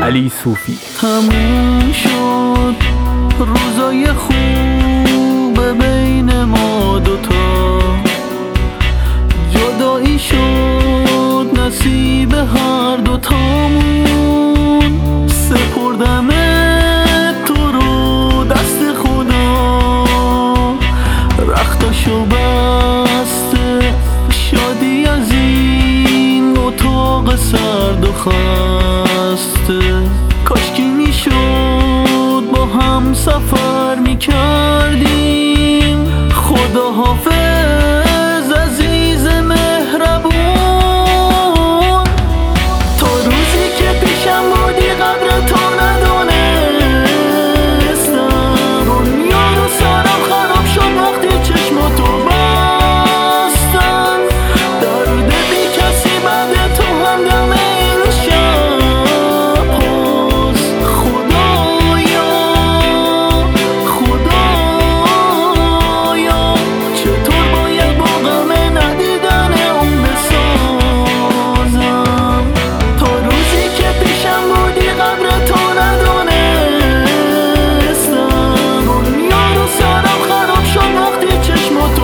علی صوفی. تموم شد روزای خوب بین ما دوتا، جدایی شد نصیب هر دوتامون. سپردم تو رو دست خدا، رختاشو بسته شادی از این اتاق سرد و خسته. کاشکی میشد با هم سفر میکردیم. خدا حافظ عزیز مهربون، تا روزی که پیشم بودی قدر تو ندونستم. دنیا رو سرم خراب شد وقتی چشماتو بستم. درد بی کسی بعد تو هم دم این شب هست. خدایا خدایا چطور باید با غم ندیدن اون بسازم. تا روزی که پیشم بودی قدر تو ندونستم. دنیا رو سرم خراب شد وقتی چشماتو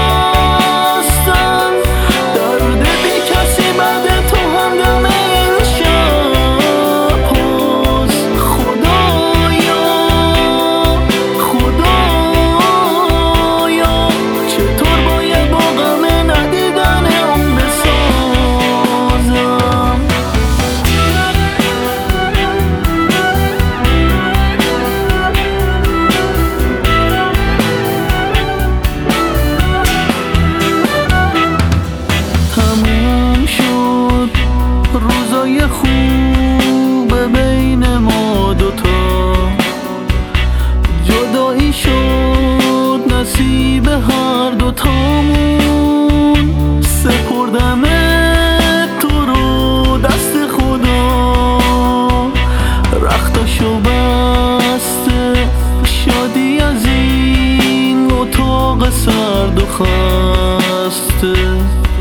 بستم. درد بی کسی بعد تو هم دم این شب هست. خدایا خدایا چطور باید با غم ندیدن اون بسازم. تموم شد روزای خوب بین ما دوتا، جدایی شد نصیب هر دوتامون. سپردم تو رو دست خدا، رختاشو بسته شادی از این اتاق سرد و خسته.